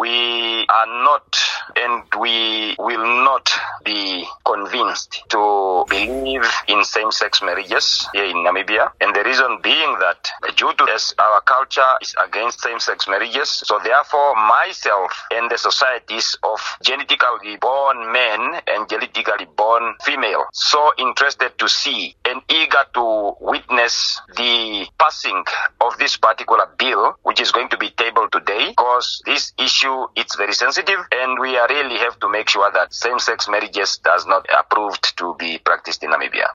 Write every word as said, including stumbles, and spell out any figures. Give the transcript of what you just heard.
we are not and we will not be convinced to believe in same-sex marriages here in Namibia. And the reason being that due to this, our culture is against same-sex marriages. So therefore, myself and the societies of genetically born men and genetically born female so interested to see and eager to witness the passing of this particular bill, which is going to be tabled today, because this issue it's very sensitive, and we are really have to make sure that same-sex marriages does not approved to be practiced in Namibia.